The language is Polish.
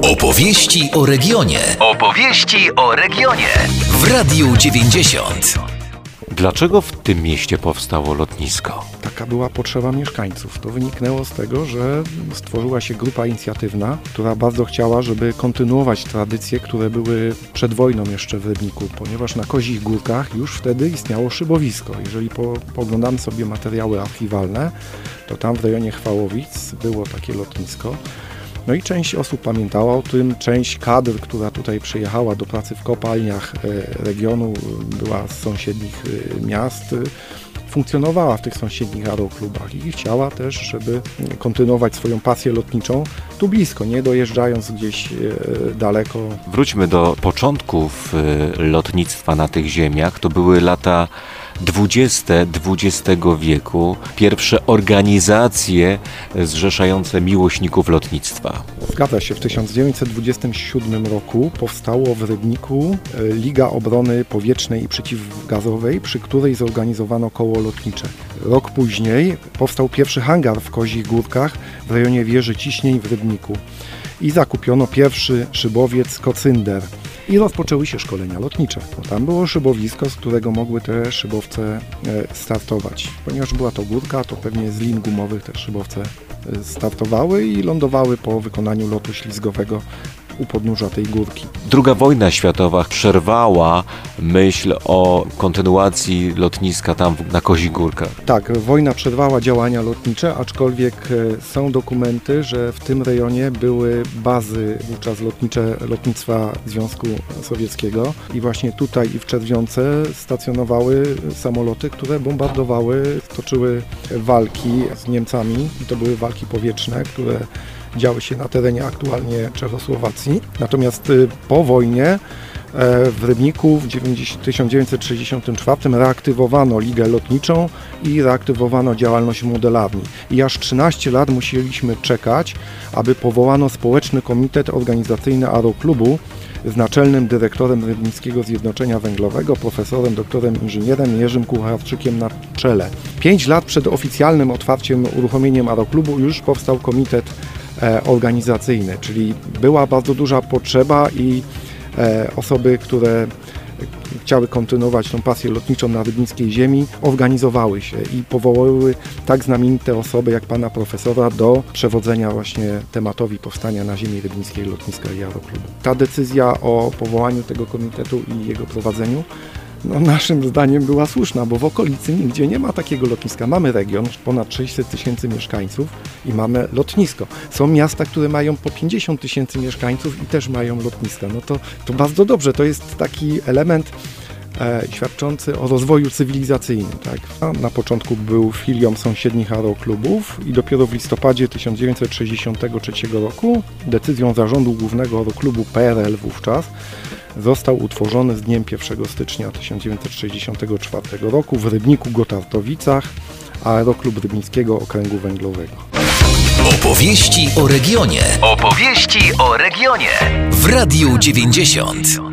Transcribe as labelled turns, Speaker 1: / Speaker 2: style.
Speaker 1: Opowieści o regionie. Opowieści o regionie. W Radiu 90.
Speaker 2: Dlaczego w tym mieście powstało lotnisko?
Speaker 3: Taka była potrzeba mieszkańców. To wyniknęło z tego, że stworzyła się grupa inicjatywna, która bardzo chciała, żeby kontynuować tradycje, które były przed wojną jeszcze w Rybniku, ponieważ na Kozich Górkach już wtedy istniało szybowisko. Jeżeli poglądamy sobie materiały archiwalne, to tam w rejonie Chwałowic było takie lotnisko. No i część osób pamiętała o tym, część kadr, która tutaj przyjechała do pracy w kopalniach regionu, była z sąsiednich miast, funkcjonowała w tych sąsiednich aeroklubach i chciała też, żeby kontynuować swoją pasję lotniczą tu blisko, nie dojeżdżając gdzieś daleko.
Speaker 2: Wróćmy do początków lotnictwa na tych ziemiach. To były lata 20. XX wieku. Pierwsze organizacje zrzeszające miłośników lotnictwa.
Speaker 3: Zgadza się, w 1927 roku powstało w Rybniku Liga Obrony Powietrznej i Przeciwgazowej, przy której zorganizowano koło lotnicze. Rok później powstał pierwszy hangar w Kozich Górkach w rejonie wieży Ciśnień w Rybniku i zakupiono pierwszy szybowiec Kocynder. I rozpoczęły się szkolenia lotnicze. Tam było szybowisko, z którego mogły te szybowce startować. Ponieważ była to górka, to pewnie z lin gumowych te szybowce startowały i lądowały po wykonaniu lotu ślizgowego u podnóża tej górki.
Speaker 2: II wojna światowa przerwała myśl o kontynuacji lotniska tam na Kozich Górkach.
Speaker 3: Tak, wojna przerwała działania lotnicze, aczkolwiek są dokumenty, że w tym rejonie były bazy wówczas lotnicze lotnictwa Związku Sowieckiego i właśnie tutaj i w Czerwionce stacjonowały samoloty, które bombardowały, toczyły walki z Niemcami i to były walki powietrzne, które działy się na terenie aktualnie Czechosłowacji. Natomiast po wojnie w Rybniku w 1964 reaktywowano ligę lotniczą i reaktywowano działalność modelarni. I aż 13 lat musieliśmy czekać, aby powołano społeczny komitet organizacyjny aeroklubu z naczelnym dyrektorem Rybnickiego Zjednoczenia Węglowego, profesorem, doktorem inżynierem Jerzym Kucharczykiem na czele. 5 lat przed oficjalnym otwarciem, uruchomieniem aeroklubu już powstał komitet organizacyjny, czyli była bardzo duża potrzeba i osoby, które chciały kontynuować tą pasję lotniczą na rybnickiej ziemi, organizowały się i powołały tak znamienite osoby jak pana profesora do przewodzenia właśnie tematowi powstania na ziemi rybnickiej lotniska i aeroklubu. Ta decyzja o powołaniu tego komitetu i jego prowadzeniu naszym zdaniem była słuszna, bo w okolicy nigdzie nie ma takiego lotniska. Mamy region, ponad 600 000 mieszkańców i mamy lotnisko. Są miasta, które mają po 50 000 mieszkańców i też mają lotniska. To bardzo dobrze, to jest taki element świadczący o rozwoju cywilizacyjnym. Tak? Na początku był filią sąsiednich aeroklubów i dopiero w listopadzie 1963 roku decyzją Zarządu Głównego Aeroklubu PRL wówczas został utworzony z dniem 1 stycznia 1964 roku w Rybniku-Gotartowicach Aeroklub Rybnickiego Okręgu Węglowego.
Speaker 1: Opowieści o regionie. Opowieści o regionie. W Radiu 90.